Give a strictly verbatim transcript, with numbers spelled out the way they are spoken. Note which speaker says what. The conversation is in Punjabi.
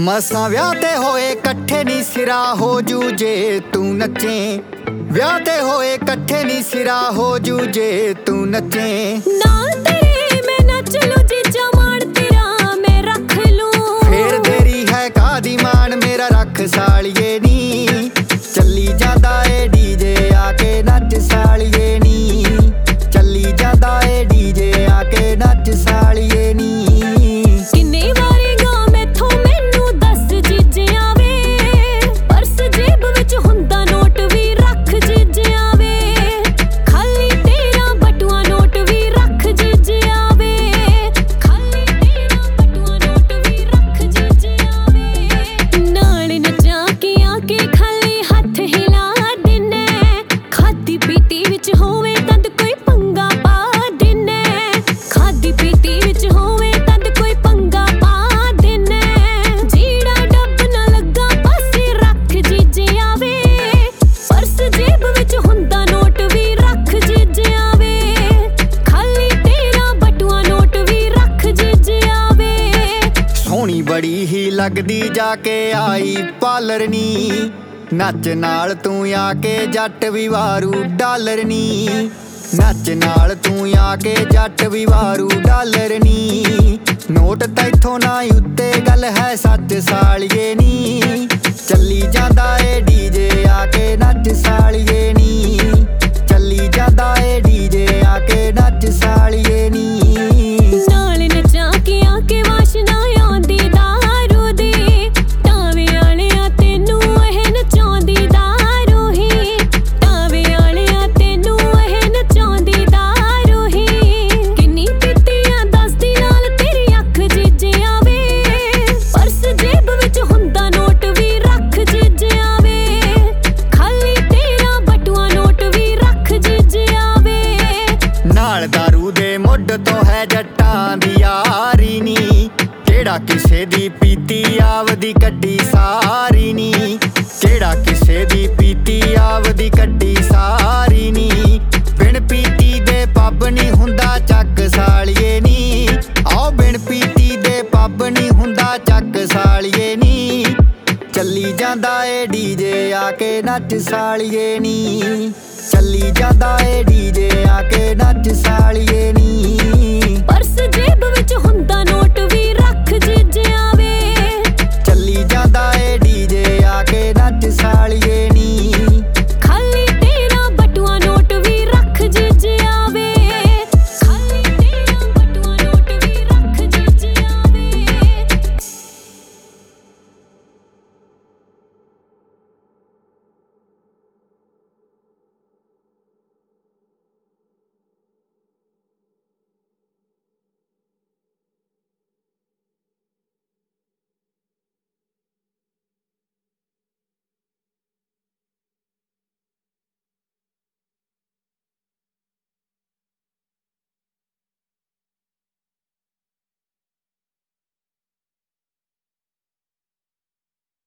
Speaker 1: ਮਸਾਂ ਵਿਆਹ ਤੇ ਹੋਏ ਇਕੱਠੇ ਨੀ ਸਿਰਾ ਹੋ ਜੂ ਜੇ ਤੂੰ ਨੱਚੇ। ਵਿਆਹ ਤੇ ਹੋਏ ਇਕੱਠੇ ਨੀ ਸਿਰਾ ਹੋ ਜੂ ਜੇ ਤੂੰ ਨੱਚੇ।
Speaker 2: ਨਾਲ ਤੇਰੇ ਮੈਂ ਨੱਚ ਲੂ ਜੀਜਾ ਮਾਣ ਤੇਰਾ ਮੈਂ ਰੱਖ ਲੂ।
Speaker 1: ਫੇਰ ਤੇਰੀ ਹੈ ਕਾਦੀ ਮਾਣ ਮੇਰਾ ਰੱਖ ਸਾਲੀਏ ਨੀ। ਚੱਲੀ ਜਾਂਦਾ ਏ ਡੀਜੇ ਆ ਕੇ ਨੱਚ ਸਾਲੀਏ ਨੀ। ਚੱਲੀ ਜਾਂਦਾ ਏ ਡੀਜੇ ਆ ਕੇ ਨੱਚ ਸਾਲੀਏ ਨੀ।
Speaker 2: ਕਿੰਨੇ ਵਾਰੀ ਗਾ ਮੈਥੋਂ ਮੈਨੂੰ ਦੱਸ ਜੀਜਿਆਂ ਵੇ। ਪਰਸ ਜੇਬ ਵਿੱਚ ਹੁੰਦਾ ਨੋਟ ਵੀ ਰੱਖ ਜੀਜਿਆਂ ਵੇ। ਖਾਲੀ ਤੇਰਾ ਬਟੂਆ ਨੋਟ ਵੀ ਰੱਖ ਜੀਜਿਆਂ ਵੇ। ਖਾਲੀ ਤੇਰਾ ਬਟੂਆ ਨੋਟ ਵੀ ਰੱਖ ਜੀਜਿਆਂ ਵੇ। ਨਾਲ ਨੱਚਾ ਕੇ ਆ ਕੇ ਖਾਲੀ ਹੱਥ ਹਿਲਾ ਦਿੰਨੇ। ਖਾਦੀ ਪੀਤੀ ਵਿੱਚ ਹੋਵੇ ਤਦ ਕੋਈ ਪੰਗਾ ਪਾ ਦਿੰਨੇ। ਖਾਦੀ ਪੀਤੀ ਵਿੱਚ ਹੋਵੇ ਤਦ ਕੋਈ ਪੰਗਾ ਪਾ ਦਿੰਨੇ। ਜਿਹੜਾ ਡੱਬ ਨਾ ਲੱਗਾ ਪਾਸੇ ਰੱਖ ਜੀਜਿਆਂ ਵੇ। ਪਰਸ ਜੇਬ ਵਿੱਚ ਹੁੰਦਾ ਨੋਟ ਵੀ ਰੱਖ ਜੀਜਿਆਂ ਵੇ। ਖਾਲੀ ਤੇਰਾ ਬਟੂਆ ਨੋਟ ਵੀ ਰੱਖ ਜੀਜਿਆਂ ਵੇ।
Speaker 1: ਸੋਹਣੀ ਬੜੀ ਹੀ ਲੱਗਦੀ ਜਾ ਕੇ ਆਈ ਪਾਲਰ ਨੀ। ਨੱਚ ਨਾਲ ਤੂੰ ਆ ਕੇ ਜੱਟ ਵੀ ਵਾਰੂ ਡਾਲਰ ਨੀ। ਨੱਚ ਨਾਲ ਤੂੰ ਆ ਕੇ ਜੱਟ ਵੀ ਵਾਰੂ ਡਾਲਰ ਨੀ। ਨੋਟ ਤੈਥੋਂ ਨਾ ਉੱਤੇ ਗੱਲ ਹੈ ਸੱਚ ਸਾਲੀਏ ਨੀ। ਚੱਲੀ ਜਾਂਦਾ ਏ ਡੀਜੇ ਆ ਕੇ ਨੱਚ ਸਾਲੀਏ ਨੀ। ਚੱਲੀ ਜਾਂਦਾ ਏ ਡੀਜੇ ਆ ਕੇ ਨੱਚ ਸਾਲੀਏ ਨੀ।
Speaker 2: ਨਾਲ ਨੱਚਾ ਕੇ ਆ ਕੇ ਵਾਸ਼ਨਾ ਆਉਂਦੀ ਦਾਰੂ ਦੀ। ਟਾਵੇ ਵਾਲਿਆ ਤੈਨੂੰ ਇਹ ਨਚਾਉਂਦੀ ਦਾਰੂ ਹੀ। ਟਾਵੇ ਵਾਲਿਆ ਤੈਨੂੰ ਇਹ ਨਚਾਉਂਦੀ ਦਾਰੂ ਹੀ। ਕਿੰਨੀ ਪੀਤੀਆਂ ਦੱਸਦੀ ਨਾਲ ਤੇਰੀ ਅੱਖ ਜੀਜਿਆਂ ਵੇ। ਪਰਸ ਜੇਬ ਵਿੱਚ ਹੁੰਦਾ ਨੋਟ ਵੀ ਰੱਖ ਜੀਜਿਆਂ ਵੇ। ਖਾਲੀ ਤੇਰਾ ਬਟੂਆ ਨੋਟ ਵੀ ਰੱਖ ਜੀਜਿਆਂ ਵੇ।
Speaker 1: ਨਾਲ ਦਾਰੂ ਦੇ ਮੁੱਢ ਤੋਂ ਹੈ ਜੱਟਾਂ ਦੀ ਯਾਰੀ ਨੀ। ਕਿਹੜਾ ਕਿਸੇ ਦੀ ਪੀਤੀ ਆਵਦੀ ਕੱਢੀ ਸਾਰੀ ਨੀ। ਕਿਹੜਾ ਕਿਸੇ ਦੀ ਪੀਤੀ ਆਵਦੀ ਕੱਢੀ ਸਾਰੀ ਨੀ। ਬਿਨ ਪੀਤੀ ਦੇ ਪੱਬ ਨੀ ਹੁੰਦਾ ਚੱਕ ਸਾਲੀਏ ਨੀ। ਆਓ ਬਿਨ ਪੀਤੀ ਦੇ ਪੱਬ ਨੀ ਹੁੰਦਾ ਚੱਕ ਸਾਲੀਏ ਨੀ। ਚੱਲੀ ਜਾਂਦਾ ਏ ਡੀਜੇ ਆ ਕੇ ਨੱਚ ਸਾਲੀਏ ਨੀ। ਚੱਲੀ ਜਾਂਦਾ ਏ